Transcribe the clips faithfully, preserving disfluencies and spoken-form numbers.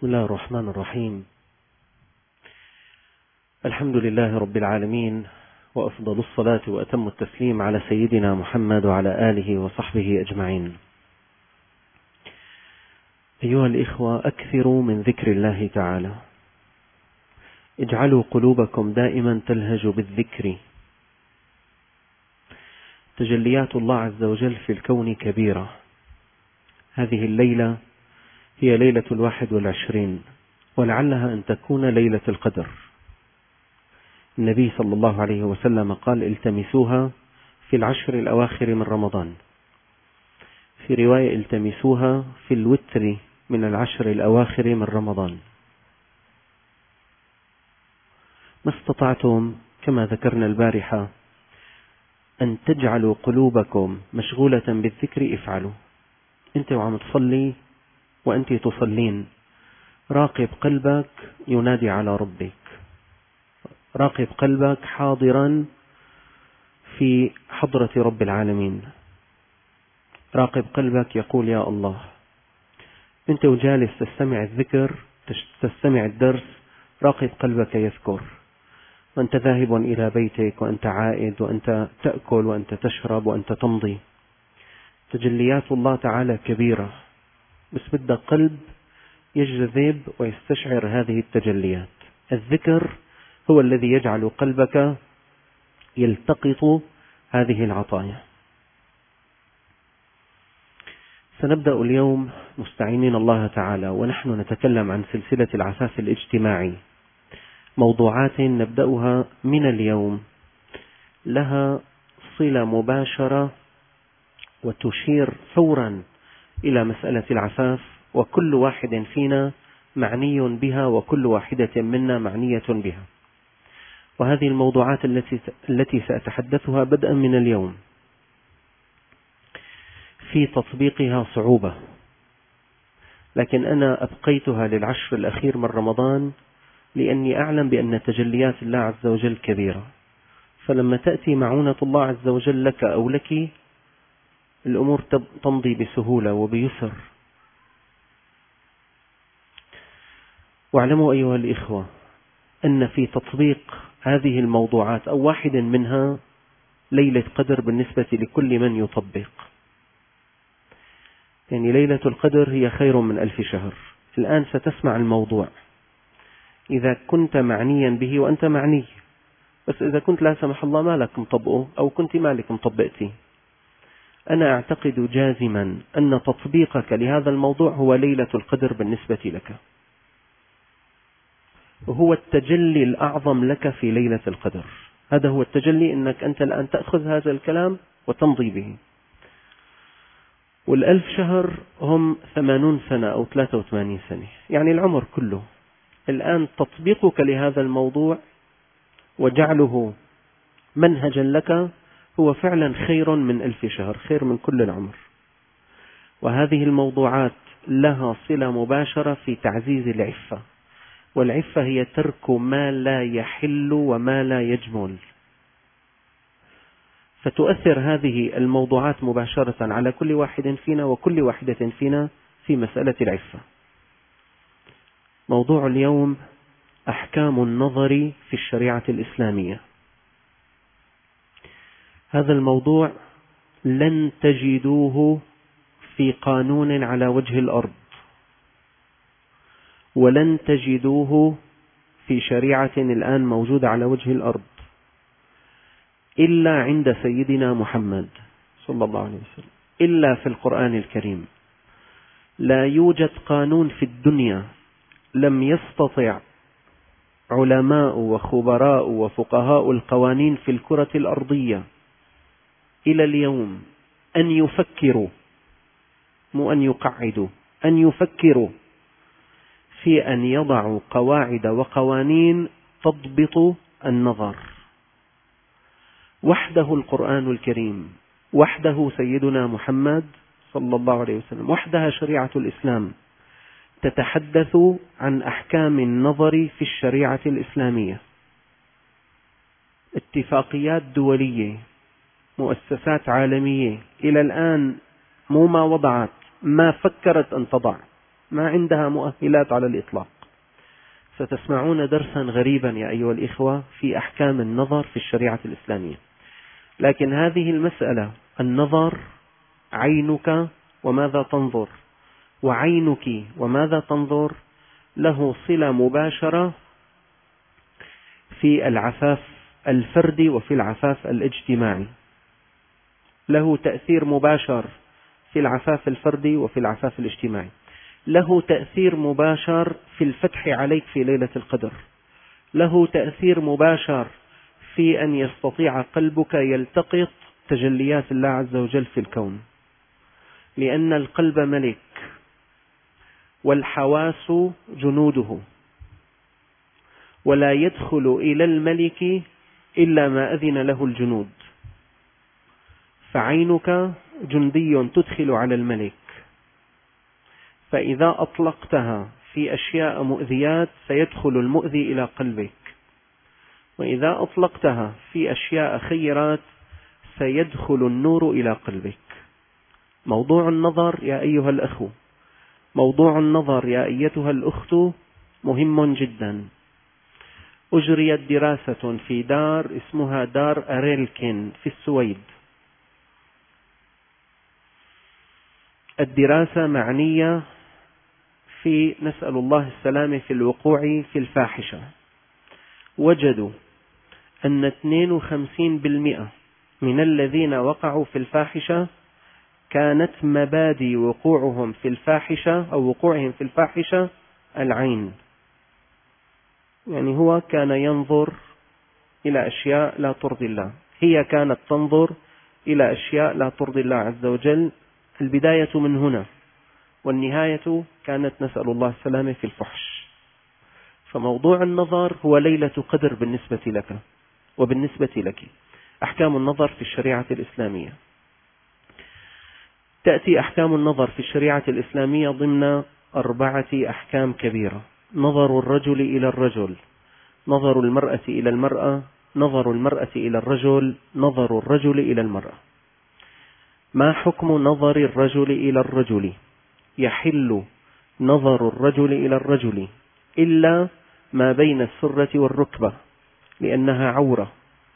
بسم الله الرحمن الرحيم. الحمد لله رب العالمين، وأفضل الصلاة وأتم التسليم على سيدنا محمد وعلى آله وصحبه أجمعين. أيها الإخوة، أكثروا من ذكر الله تعالى، اجعلوا قلوبكم دائما تلهج بالذكر. تجليات الله عز وجل في الكون كبيرة. هذه الليلة هي ليلة الواحد والعشرين، ولعلها أن تكون ليلة القدر. النبي صلى الله عليه وسلم قال: التمسوها في العشر الأواخر من رمضان. في رواية: التمسوها في الوتر من العشر الأواخر من رمضان. ما استطعتم كما ذكرنا البارحة أن تجعلوا قلوبكم مشغولة بالذكر افعلوا. أنت وعم تصلي وأنت تصلين، راقب قلبك ينادي على ربك، راقب قلبك حاضرا في حضرة رب العالمين، راقب قلبك يقول يا الله. أنت وجالس تستمع الذكر، تستمع الدرس، راقب قلبك يذكر، وأنت ذاهب إلى بيتك، وأنت عائد، وأنت تأكل، وأنت تشرب، وأنت تمضي. تجليات الله تعالى كبيرة، بس بدك قلب يجذب ويستشعر هذه التجليات. الذكر هو الذي يجعل قلبك يلتقط هذه العطايا. سنبدأ اليوم مستعينين الله تعالى، ونحن نتكلم عن سلسلة العفاف الاجتماعي، موضوعات نبدأها من اليوم لها صلة مباشرة وتشير فورا إلى مسألة العفاف، وكل واحد فينا معني بها، وكل واحدة منا معنية بها. وهذه الموضوعات التي التي سأتحدثها بدءا من اليوم في تطبيقها صعوبة، لكن أنا أبقيتها للعشر الأخير من رمضان لأني أعلم بأن تجليات الله عز وجل كبيرة. فلما تأتي معونة الله عز وجل لك أو لك، الأمور تمضي بسهولة وبيسر. واعلموا أيها الإخوة أن في تطبيق هذه الموضوعات أو واحد منها ليلة قدر بالنسبة لكل من يطبق. يعني ليلة القدر هي خير من ألف شهر. الآن ستسمع الموضوع، إذا كنت معنيا به وأنت معني، بس إذا كنت لا سمح الله مالك مطبقه أو كنت مالك مطبقتي، أنا أعتقد جازما أن تطبيقك لهذا الموضوع هو ليلة القدر بالنسبة لك، وهو التجلي الأعظم لك في ليلة القدر. هذا هو التجلي، أنك أنت الآن تأخذ هذا الكلام وتمضي به. والألف شهر هم ثمانون سنة أو ثلاثة وثمانين سنة، يعني العمر كله. الآن تطبيقك لهذا الموضوع وجعله منهجا لك هو فعلا خير من ألف شهر، خير من كل العمر. وهذه الموضوعات لها صلة مباشرة في تعزيز العفة، والعفة هي ترك ما لا يحل وما لا يجمل. فتؤثر هذه الموضوعات مباشرة على كل واحد فينا وكل واحدة فينا في مسألة العفة. موضوع اليوم: أحكام النظر في الشريعة الإسلامية. هذا الموضوع لن تجدوه في قانون على وجه الأرض، ولن تجدوه في شريعة الآن موجودة على وجه الأرض، إلا عند سيدنا محمد صلى الله عليه وسلم، إلا في القرآن الكريم. لا يوجد قانون في الدنيا لم يستطع علماء وخبراء وفقهاء القوانين في الكرة الأرضية إلى اليوم أن يفكروا، مو أن يقعدوا، أن يفكروا في أن يضعوا قواعد وقوانين تضبط النظر. وحده القرآن الكريم، وحده سيدنا محمد صلى الله عليه وسلم، وحدها شريعة الإسلام تتحدث عن أحكام النظر في الشريعة الإسلامية. اتفاقيات دولية، مؤسسات عالمية إلى الآن مو ما وضعت، ما فكرت أن تضع ما عندها مؤهلات على الإطلاق. ستسمعون درسا غريبا يا أيها الإخوة في أحكام النظر في الشريعة الإسلامية، لكن هذه المسألة، النظر، عينك وماذا تنظر، وعينك وماذا تنظر، له صلة مباشرة في العفاف الفردي وفي العفاف الاجتماعي، له تأثير مباشر في العفاف الفردي وفي العفاف الاجتماعي، له تأثير مباشر في الفتح عليك في ليلة القدر، له تأثير مباشر في أن يستطيع قلبك يلتقط تجليات الله عز وجل في الكون، لأن القلب ملك والحواس جنوده، ولا يدخل إلى الملك إلا ما أذن له الجنود. فعينك جندي تدخل على الملك، فإذا أطلقتها في أشياء مؤذيات سيدخل المؤذي إلى قلبك، وإذا أطلقتها في أشياء خيرات سيدخل النور إلى قلبك. موضوع النظر يا أيها الأخو، موضوع النظر يا أيتها الأخت مهم جدا. أجريت دراسة في دار اسمها دار أريلكين في السويد. الدراسة معنية في، نسأل الله السلامة، في الوقوع في الفاحشة. وجدوا أن اثنين وخمسين بالمئة من الذين وقعوا في الفاحشة كانت مبادئ وقوعهم في الفاحشة أو وقوعهم في الفاحشة العين، يعني هو كان ينظر إلى أشياء لا ترضي الله، هي كانت تنظر إلى أشياء لا ترضي الله عز وجل. البداية من هنا والنهاية كانت، نسأل الله السلامة، في الفحش. فموضوع النظر هو ليلة قدر بالنسبة لك وبالنسبة لك. أحكام النظر في الشريعة الإسلامية. تأتي أحكام النظر في الشريعة الإسلامية ضمن أربعة أحكام كبيرة: نظر الرجل إلى الرجل، نظر المرأة إلى المرأة، نظر المرأة إلى الرجل، نظر الرجل إلى المرأة. ما حكم نظر الرجل إلى الرجل؟ يحل نظر الرجل إلى الرجل إلا ما بين السرة والركبة لأنها عورة،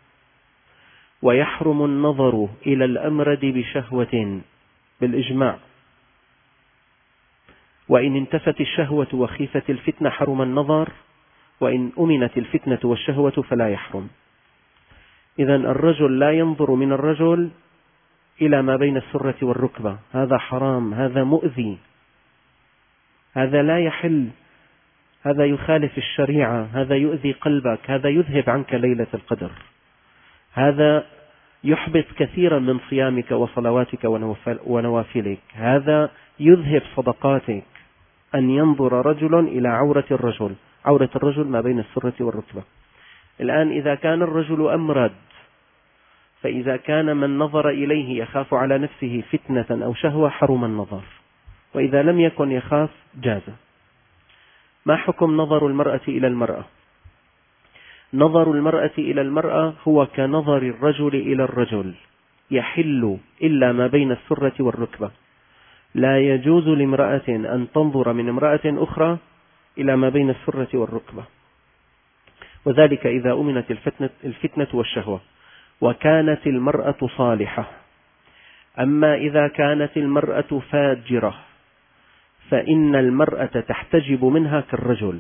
ويحرم النظر إلى الأمرد بشهوة بالإجماع، وإن انتفت الشهوة وخيفت الفتنة حرم النظر، وإن أمنت الفتنة والشهوة فلا يحرم. إذن الرجل لا ينظر من الرجل إلى ما بين السرة والركبة، هذا حرام، هذا مؤذي، هذا لا يحل، هذا يخالف الشريعة، هذا يؤذي قلبك، هذا يذهب عنك ليلة القدر، هذا يحبط كثيرا من صيامك وصلواتك ونوافلك، هذا يذهب صدقاتك. أن ينظر رجل إلى عورة الرجل، عورة الرجل ما بين السرة والركبة. الآن إذا كان الرجل أمرد، فإذا كان من نظر إليه يخاف على نفسه فتنة أو شهوة حرم النظر، وإذا لم يكن يخاف جاز. ما حكم نظر المرأة إلى المرأة؟ نظر المرأة إلى المرأة هو كنظر الرجل إلى الرجل، يحل إلا ما بين السرة والركبة. لا يجوز لامرأة أن تنظر من امرأة أخرى إلى ما بين السرة والركبة، وذلك إذا أمنت الفتنة, الفتنة والشهوة وكانت المرأة صالحة. أما إذا كانت المرأة فاجرة فإن المرأة تحتجب منها كالرجل.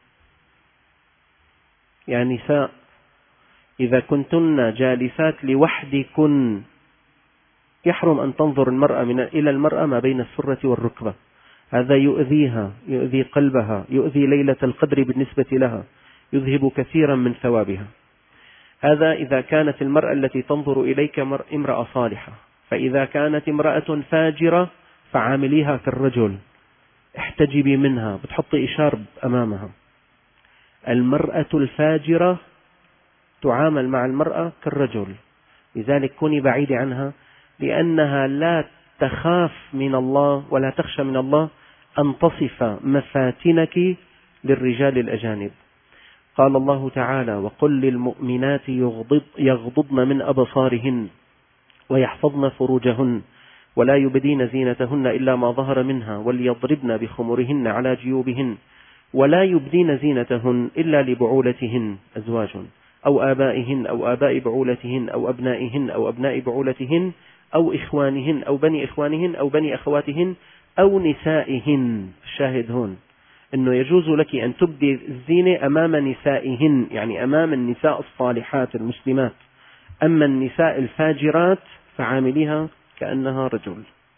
يا نساء، إذا كنتن جالسات لوحدكن يحرم أن تنظر المرأة من إلى المرأة ما بين السرة والركبة، هذا يؤذيها، يؤذي قلبها، يؤذي ليلة القدر بالنسبة لها، يذهب كثيرا من ثوابها. هذا إذا كانت المرأة التي تنظر إليك امرأة صالحة. فإذا كانت امرأة فاجرة فعامليها كالرجل، احتجبي منها، بتحطي إشارب أمامها. المرأة الفاجرة تعامل مع المرأة كالرجل، لذلك كوني بعيد عنها، لأنها لا تخاف من الله ولا تخشى من الله أن تصف مفاتنك للرجال الأجانب. قال الله تعالى: وقل للمؤمنات يغضض يغضضن من أبصارهن ويحفظن فروجهن ولا يبدين زينتهن إلا ما ظهر منها وليضربن بخمرهن على جيوبهن ولا يبدين زينتهن إلا لبعولتهن أزواج أو آبائهن أو آباء بعولتهن أو أبنائهن أو أبناء بعولتهن أو إخوانهن أو بني إخوانهن أو بني أخواتهن أو نسائهن. الشاهد هون أنه يجوز لك أن تبدي الزينة أمام نسائهن، يعني أمام النساء الصالحات المسلمات. أما النساء الفاجرات فعامليها كأنها رجل.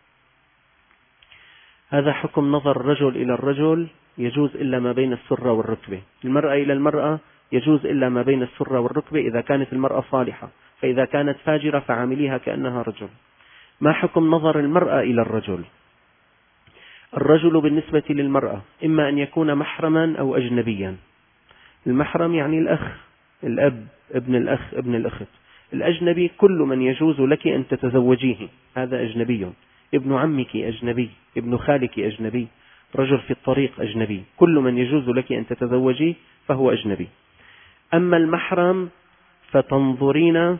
هذا حكم نظر الرجل إلى الرجل، يجوز إلا ما بين السرة والركبة. المرأة إلى المرأة يجوز إلا ما بين السرة والركبة إذا كانت المرأة صالحة، فإذا كانت فاجرة فعامليها كأنها رجل. ما حكم نظر المرأة إلى الرجل؟ الرجل بالنسبة للمرأة إما أن يكون محرما أو أجنبيا. المحرم يعني الأخ، الأب، ابن الأخ، ابن الأخت. الأجنبي كل من يجوز لك أن تتزوجيه، هذا أجنبي. ابن عمك أجنبي، ابن خالك أجنبي، رجل في الطريق أجنبي، كل من يجوز لك أن تتزوجيه فهو أجنبي. أما المحرم فتنظرين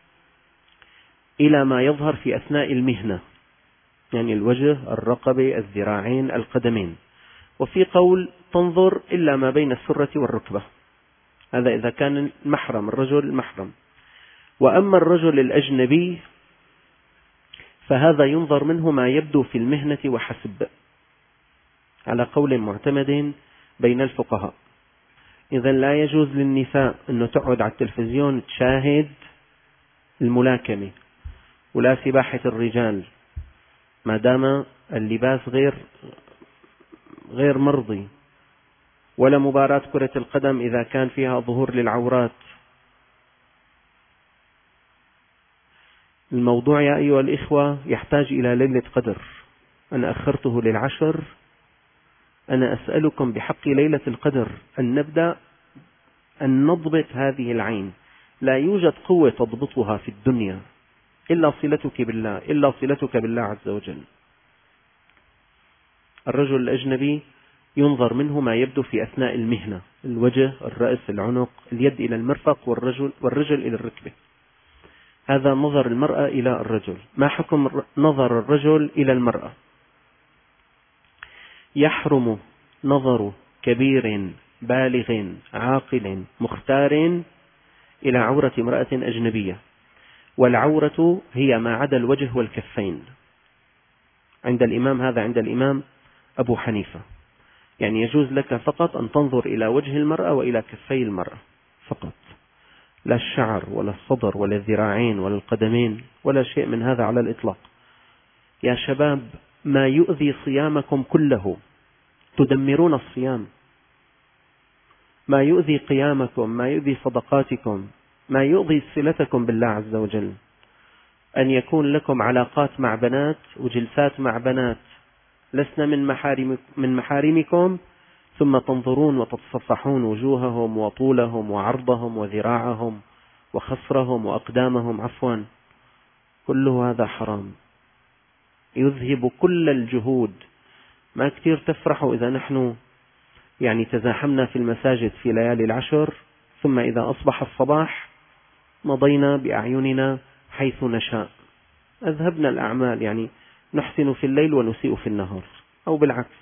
إلى ما يظهر في أثناء المهنة، يعني الوجه، الرقبة، الذراعين، القدمين. وفي قول تنظر إلا ما بين السرة والركبة، هذا إذا كان المحرم، الرجل المحرم. وأما الرجل الأجنبي فهذا ينظر منه ما يبدو في المهنة وحسب، على قول معتمد بين الفقهاء. إذا لا يجوز للنساء أن تقعد على التلفزيون تشاهد الملاكمة ولا سباحة الرجال، ما دام اللباس غير غير مرضي، ولا مباراة كرة القدم إذا كان فيها ظهور للعورات. الموضوع يا أيها الإخوة يحتاج إلى ليلة قدر، أنا أخرته للعشر. أنا أسألكم بحق ليلة القدر أن نبدأ أن نضبط هذه العين. لا يوجد قوة تضبطها في الدنيا إلا صلتك بالله، إلا صلتك بالله عز وجل. الرجل الأجنبي ينظر منه ما يبدو في أثناء المهنة، الوجه، الرأس، العنق، اليد إلى المرفق، والرجل, والرجل إلى الركبة. هذا نظر المرأة إلى الرجل. ما حكم نظر الرجل إلى المرأة؟ يحرم نظر كبير بالغ عاقل مختار إلى عورة امرأة أجنبية، والعورة هي ما عدا الوجه والكفين عند الإمام، هذا عند الإمام أبو حنيفة. يعني يجوز لك فقط أن تنظر إلى وجه المرأة وإلى كفي المرأة فقط، لا الشعر ولا الصدر ولا الذراعين ولا القدمين ولا شيء من هذا على الإطلاق. يا شباب، ما يؤذي صيامكم كله، تدمرون الصيام. ما يؤذي قيامكم، ما يؤذي صدقاتكم، ما يؤذي صلتكم بالله عز وجل، أن يكون لكم علاقات مع بنات وجلسات مع بنات لسنا من محارم من محارمكم، ثم تنظرون وتتصفحون وجوههم وطولهم وعرضهم وذراعهم وخصرهم وأقدامهم، عفوا، كل هذا حرام يذهب كل الجهود. ما كثير تفرحوا إذا نحن يعني تزاحمنا في المساجد في ليالي العشر، ثم إذا أصبح الصباح مضينا بأعيننا حيث نشاء، أذهبنا الأعمال، يعني نحسن في الليل ونسيء في النهار، أو بالعكس.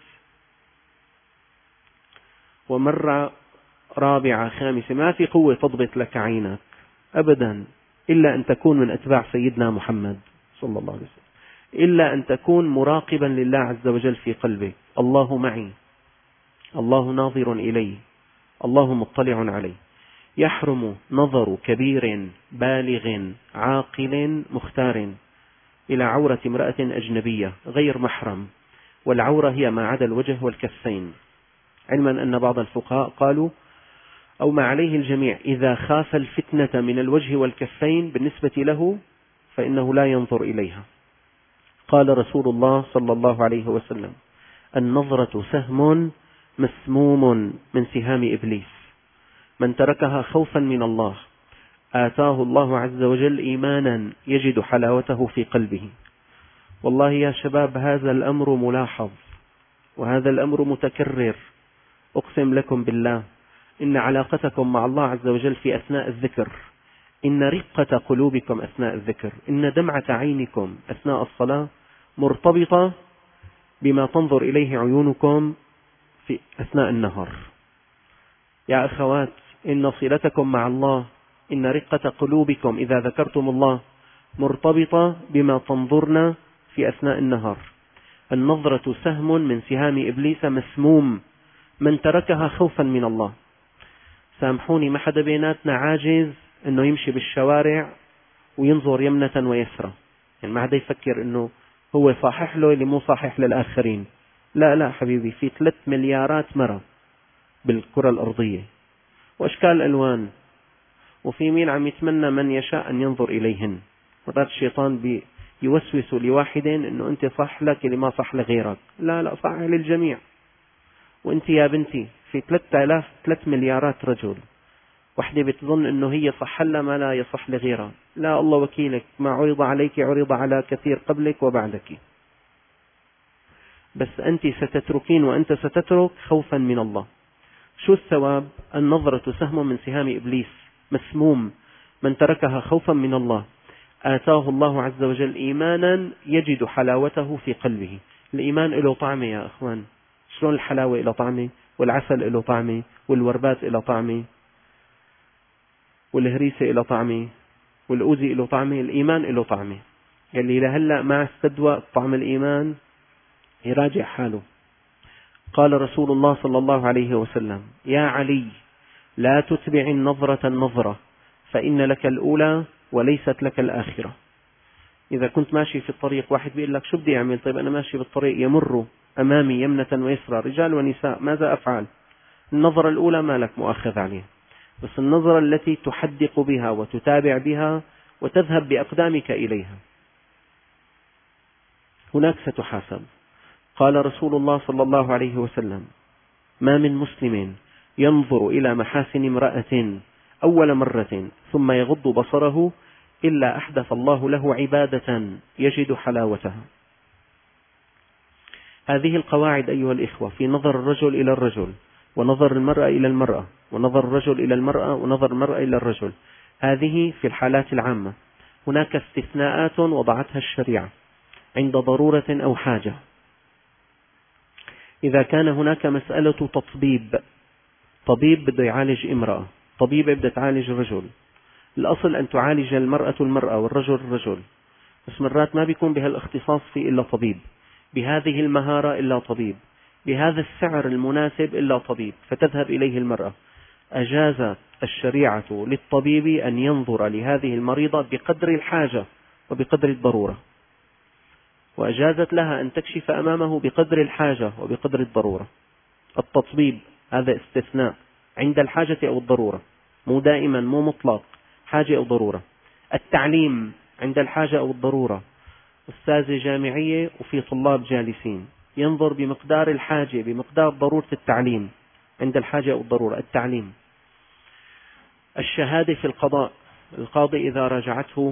ومرة رابعة خامسة ما في قوة تضبط لك عينك أبدا، إلا أن تكون من أتباع سيدنا محمد صلى الله عليه وسلم، إلا أن تكون مراقبا لله عز وجل في قلبك. الله معي، الله ناظر إلي، الله مطلع علي. يحرم نظر كبير بالغ عاقل مختار إلى عورة امرأة أجنبية غير محرم، والعورة هي ما عدا الوجه والكفين، علما أن بعض الفقهاء قالوا أو ما عليه الجميع إذا خاف الفتنة من الوجه والكفين بالنسبة له فإنه لا ينظر إليها. قال رسول الله صلى الله عليه وسلم: النظرة سهم مسموم من سهام إبليس، من تركها خوفا من الله آتاه الله عز وجل إيمانا يجد حلاوته في قلبه. والله يا شباب هذا الأمر ملاحظ، وهذا الأمر متكرر. أقسم لكم بالله إن علاقتكم مع الله عز وجل في أثناء الذكر، إن رقة قلوبكم أثناء الذكر، إن دمعة عينكم أثناء الصلاة مرتبطة بما تنظر إليه عيونكم في أثناء النهار. يا أخوات، إن صلتكم مع الله، إن رقة قلوبكم إذا ذكرتم الله مرتبطة بما تنظرن في أثناء النهار. النظرة سهم من سهام إبليس مسموم، من تركها خوفا من الله. سامحوني، ما حدا بيناتنا عاجز أنه يمشي بالشوارع وينظر يمنة ويسرى، يعني ما حدا يفكر أنه هو صحح له اللي مو صحح للآخرين. لا لا حبيبي، في ثلاث مليارات مرة بالكرة الأرضية وأشكال ألوان، وفي مين عم يتمنى من يشاء أن ينظر إليهن. مرات الشيطان يوسوس لواحد أنه أنت صح لك اللي ما صح لغيرك. لا لا، صح للجميع. وأنت يا بنتي في ثلاثة آلاف ثلاث مليارات رجل، وحدة بتظن أنه هي صح لها ما لا يصح لغيرها. لا، الله وكيلك، ما عرض عليك عرض على كثير قبلك وبعدك، بس أنت ستتركين وأنت ستترك خوفا من الله. شو الثواب؟ النظرة سهم من سهام إبليس مسموم، من تركها خوفا من الله آتاه الله عز وجل إيمانا يجد حلاوته في قلبه. الإيمان له طعمه يا أخوان. شلون الحلاوة له طعمه، والعسل له طعمه، والوربات له طعمه، والهريسة له طعمه، والأوزي له طعمه. الإيمان له طعمه. يلي لهلأ ما استدوى طعم الإيمان يراجع حاله. قال رسول الله صلى الله عليه وسلم: يا علي، لا تتبع النظرة النظرة، فإن لك الأولى وليست لك الآخرة. إذا كنت ماشي في الطريق، واحد بيقول لك: شو بدي أعمل؟ طيب أنا ماشي بالطريق، يمر أمامي يمنة ويسرى رجال ونساء، ماذا أفعل؟ النظرة الأولى ما لك مؤاخذ عليها، بس النظرة التي تحدق بها وتتابع بها وتذهب بأقدامك إليها، هناك ستحاسب. قال رسول الله صلى الله عليه وسلم: ما من مسلم ينظر إلى محاسن امرأة أول مرة ثم يغض بصره إلا أحدث الله له عبادة يجد حلاوتها. هذه القواعد أيها الإخوة في نظر الرجل إلى الرجل، ونظر المرأة إلى المرأة، ونظر الرجل إلى المرأة، ونظر المرأة إلى الرجل، هذه في الحالات العامة. هناك استثناءات وضعتها الشريعة عند ضرورة أو حاجة. إذا كان هناك مسألة تطبيب، طبيب بده يعالج امرأة، طبيبة بده تعالج رجل، الأصل أن تعالج المرأة المرأة والرجل الرجل، بس مرات ما بيكون بهالاختصاص في إلا طبيب، بهذه المهارة إلا طبيب، بهذا السعر المناسب إلا طبيب، فتذهب إليه المرأة. أجازت الشريعة للطبيب أن ينظر لهذه المريضة بقدر الحاجة وبقدر الضرورة، وأجازت لها أن تكشف أمامه بقدر الحاجة وبقدر الضرورة. التطبيب هذا استثناء عند الحاجة أو الضرورة، مو دائما، مو مطلق، حاجة أو ضرورة. التعليم عند الحاجة أو الضرورة، أستاذة جامعية وفي طلاب جالسين، ينظر بمقدار الحاجة بمقدار ضرورة التعليم عند الحاجة أو الضرورة. التعليم. الشهادة في القضاء، القاضي إذا راجعته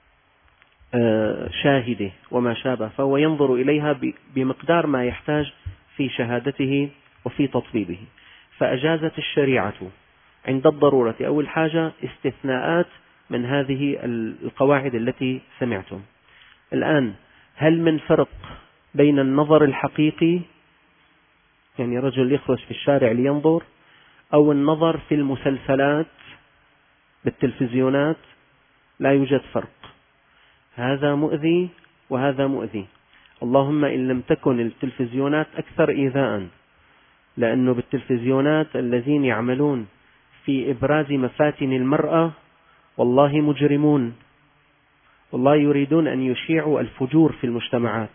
شاهدة وما شابه، فهو ينظر إليها بمقدار ما يحتاج في شهادته وفي تطبيبه. فأجازت الشريعة عند الضرورة أو الحاجة استثناءات من هذه القواعد التي سمعتم. الآن، هل من فرق بين النظر الحقيقي، يعني رجل يخرج في الشارع لينظر، أو النظر في المسلسلات بالتلفزيونات؟ لا يوجد فرق. هذا مؤذي وهذا مؤذي، اللهم إن لم تكن التلفزيونات أكثر إيذاء، لأنه بالتلفزيونات الذين يعملون في إبراز مفاتن المرأة والله مجرمون، والله يريدون أن يشيعوا الفجور في المجتمعات،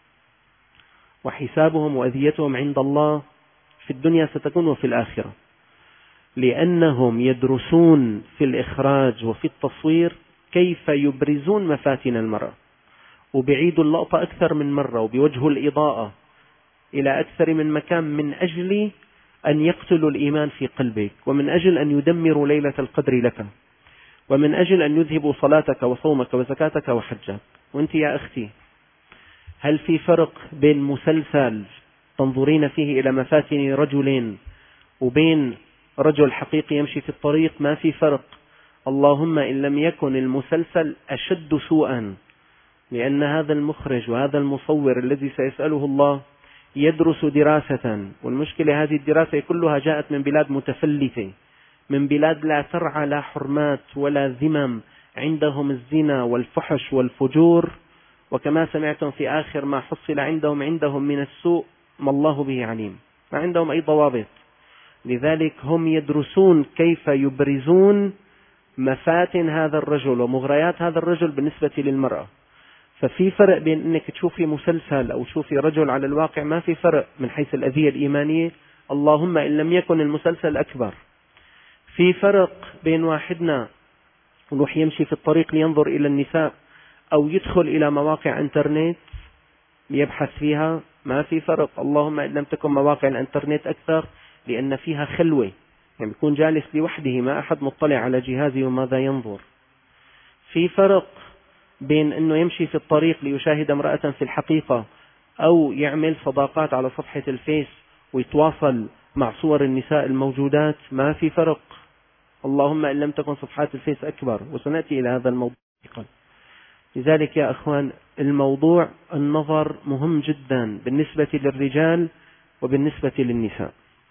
وحسابهم وأذيتهم عند الله في الدنيا ستكون وفي الآخرة، لأنهم يدرسون في الإخراج وفي التصوير كيف يبرزون مفاتن المرأة، وبيعيدوا اللقطة أكثر من مرة، وبوجهوا الإضاءة إلى أكثر من مكان، من أجل أن يقتلوا الإيمان في قلبك، ومن أجل أن يدمروا ليلة القدر لك، ومن أجل أن يذهبوا صلاتك وصومك وزكاتك وحجك. وأنت يا أختي، هل في فرق بين مسلسل تنظرين فيه إلى مفاتن رجلين وبين رجل حقيقي يمشي في الطريق؟ ما في فرق. اللهم إن لم يكن المسلسل أشد سوءا لأن هذا المخرج وهذا المصور الذي سيسأله الله يدرس دراسة، والمشكلة هذه الدراسة كلها جاءت من بلاد متفلتة، من بلاد لا ترعى لا حرمات ولا ذمم، عندهم الزنا والفحش والفجور، وكما سمعتم في آخر ما حصل عندهم عندهم من السوء ما الله به عليم، ما عندهم أي ضوابط. لذلك هم يدرسون كيف يبرزون مفاتن هذا الرجل ومغريات هذا الرجل بالنسبة للمرأة. ففي فرق بين أنك تشوفي مسلسل أو تشوفي رجل على الواقع، ما في فرق من حيث الأذية الإيمانية، اللهم إن لم يكن المسلسل أكبر. في فرق بين واحدنا يروح يمشي في الطريق لينظر إلى النساء أو يدخل إلى مواقع انترنت ليبحث فيها، ما في فرق، اللهم إن لم تكن مواقع الانترنت أكثر، لأن فيها خلوة، يعني يكون جالس لوحده ما أحد مطلع على جهازه وماذا ينظر. في فرق بين أنه يمشي في الطريق ليشاهد امرأة في الحقيقة، أو يعمل صداقات على صفحة الفيس ويتواصل مع صور النساء الموجودات، ما في فرق، اللهم إن لم تكن صفحات الفيس أكبر، وسنأتي إلى هذا الموضوع. لذلك يا أخوان الموضوع النظر مهم جدا بالنسبة للرجال وبالنسبة للنساء.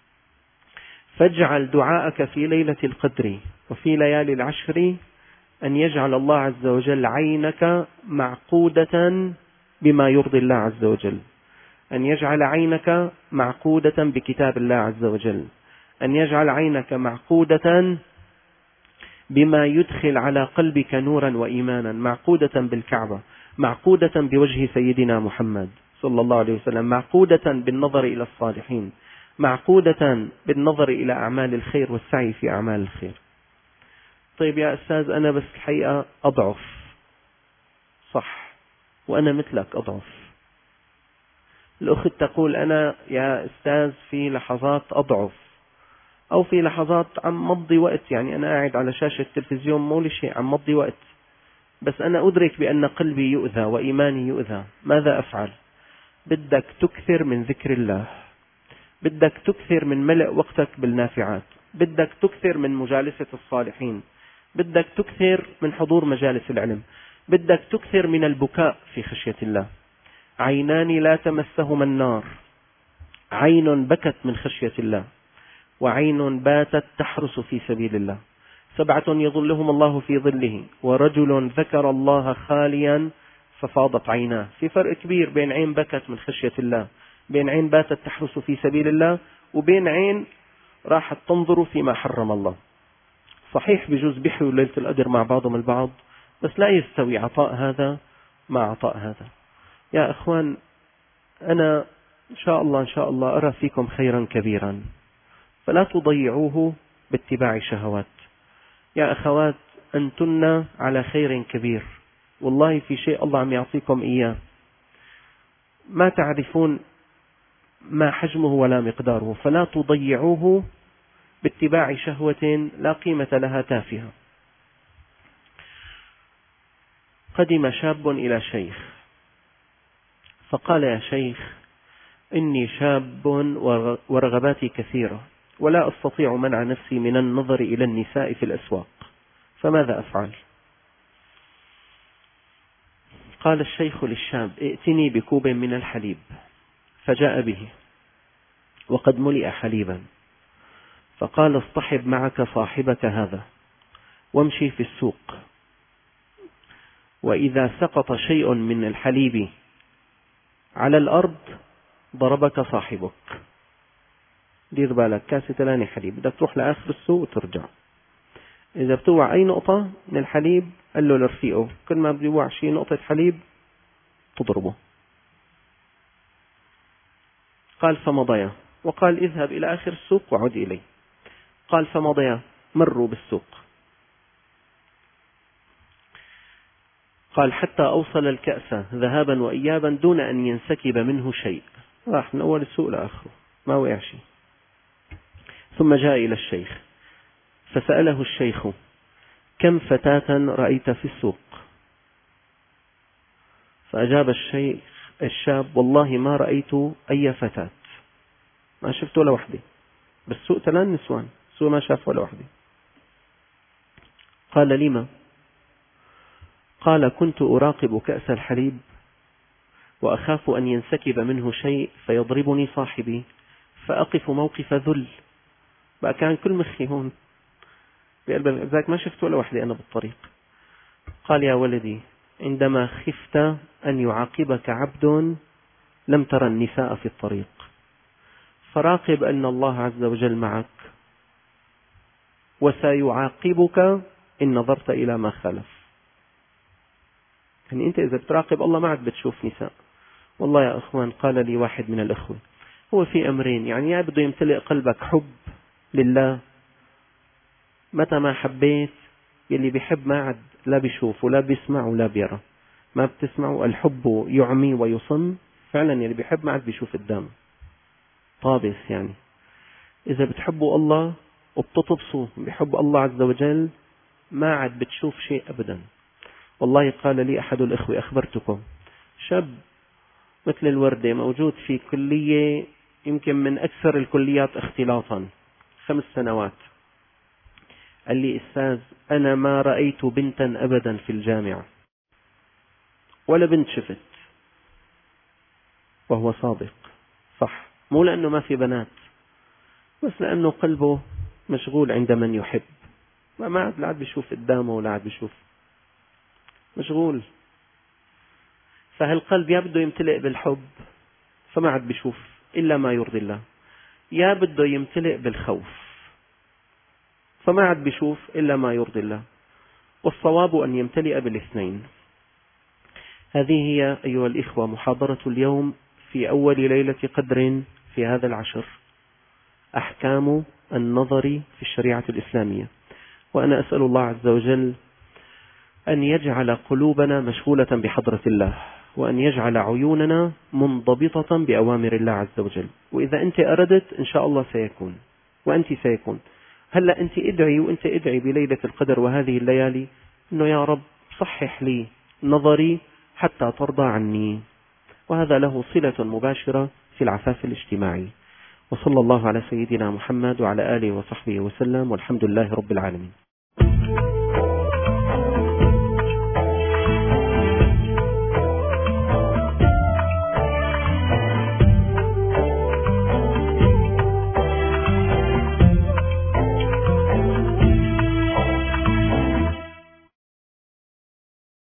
فاجعل دعاءك في ليلة القدر وفي ليالي العشر أن يجعل الله عز وجل عينك معقودة بما يرضي الله عز وجل، أن يجعل عينك معقودة بكتاب الله عز وجل، أن يجعل عينك معقودة بما يدخل على قلبك نورا وإيمانا، معقودة بالكعبة، معقودة بوجه سيدنا محمد صلى الله عليه وسلم، معقودة بالنظر إلى الصالحين، معقودة بالنظر إلى أعمال الخير والسعي في أعمال الخير. طيب يا أستاذ أنا بس الحقيقة أضعف، صح، وأنا مثلك أضعف. الأخت تقول أنا يا أستاذ في لحظات أضعف، أو في لحظات عم مضي وقت، يعني أنا قاعد على شاشة التلفزيون مو لشيء عم مضي وقت، بس أنا أدرك بأن قلبي يؤذى وإيماني يؤذى، ماذا أفعل؟ بدك تكثر من ذكر الله، بدك تكثر من ملء وقتك بالنافعات، بدك تكثر من مجالسة الصالحين، بدك تكثر من حضور مجالس العلم، بدك تكثر من البكاء في خشية الله. عينان لا تمسهما النار، عين بكت من خشية الله، وعين باتت تحرس في سبيل الله. سبعة يظلهم الله في ظله، ورجل ذكر الله خاليا ففاضت عيناه. في فرق كبير بين عين بكت من خشية الله، بين عين باتت تحرس في سبيل الله، وبين عين راحت تنظر فيما حرم الله. صحيح بجوز بيحيوا ليلة القدر مع بعضهم البعض، بس لا يستوي عطاء هذا مع عطاء هذا. يا أخوان أنا إن شاء الله إن شاء الله أرى فيكم خيرا كبيرا، فلا تضيعوه باتباع شهوات. يا أخوات أنتن على خير كبير، والله في شيء الله عم يعطيكم إياه ما تعرفون ما حجمه ولا مقداره، فلا تضيعوه باتباع شهوة لا قيمة لها تافهة. قدم شاب إلى شيخ فقال يا شيخ إني شاب ورغباتي كثيرة ولا أستطيع منع نفسي من النظر إلى النساء في الأسواق، فماذا أفعل؟ قال الشيخ للشاب ائتني بكوب من الحليب، فجاء به وقد ملئ حليبا، فقال اصطحب معك صاحبك هذا وامشي في السوق، وإذا سقط شيء من الحليب على الأرض ضربك صاحبك. دير بالك كاسة تلاني حليب، بدك تروح لآخر السوق وترجع، إذا بتوع أي نقطة من الحليب قال له لرفيقه كل ما بيوع شيء نقطة حليب تضربه. قال فمضيا، وقال اذهب إلى آخر السوق وعد إلي. قال فمضيا، مروا بالسوق، قال حتى أوصل الكأس ذهابا وإيابا دون أن ينسكب منه شيء، راح من أول السوق لآخره ما وقع شيء. ثم جاء إلى الشيخ فسأله الشيخ كم فتاة رأيت في السوق؟ فأجاب الشيخ الشاب والله ما رأيت أي فتاة، ما شفت ولا وحدة، بالسوق ثلاث نسوان، السوق ما شاف ولا وحدة. قال لما؟ قال كنت أراقب كأس الحليب وأخاف أن ينسكب منه شيء فيضربني صاحبي فأقف موقف ذل. بقى كان كل مخي هون بقلب ذاك، ما شفت ولا وحدة أنا بالطريق. قال يا ولدي عندما خفت أن يعاقبك عبد لم ترى النساء في الطريق، فراقب أن الله عز وجل معك وسيعاقبك إن نظرت إلى ما خلف. يعني أنت إذا بتراقب الله معك بتشوف نساء. والله يا أخوان قال لي واحد من الأخوة هو في أمرين، يعني يا بده يمتلئ قلبك حب لله، متى ما حبيت يلي بيحب ما عد لا بيشوف ولا بيسمع ولا بيرى. ما بتسمعوا الحب يعمي ويصم، فعلا يلي بيحب ما عد بيشوف قدامه طابس. يعني إذا بتحبوا الله وبتطبسوا بحب الله عز وجل ما عد بتشوف شيء أبدا. والله قال لي أحد الأخوة أخبرتكم شاب مثل الوردة موجود في كلية يمكن من أكثر الكليات اختلاطا خمس سنوات، قال لي أستاذ أنا ما رأيت بنتا أبدا في الجامعة ولا بنت شفت. وهو صادق صح، مو لأنه ما في بنات، بس لأنه قلبه مشغول عند من يحب، ما عاد لا عاد بيشوف قدامه ولا عاد بيشوف، مشغول. فهالقلب يا بده يمتلئ بالحب فما عاد بيشوف إلا ما يرضي الله، يا بده يمتلئ بالخوف فما عاد بيشوف إلا ما يرضي الله. والصواب أن يمتلئ بالاثنين. هذه هي أيها الإخوة محاضرة اليوم في أول ليلة قدر في هذا العشر، أحكام النظر في الشريعة الإسلامية. وأنا أسأل الله عز وجل أن يجعل قلوبنا مشغولة بحضرة الله، وأن يجعل عيوننا منضبطة بأوامر الله عز وجل. وإذا أنت أردت إن شاء الله سيكون، وأنت سيكون. هلأ أنت ادعي وأنت ادعي بليلة القدر وهذه الليالي أنه يا رب صحح لي نظري حتى ترضى عني، وهذا له صلة مباشرة في العفاف الاجتماعي. وصلى الله على سيدنا محمد وعلى آله وصحبه وسلم، والحمد لله رب العالمين.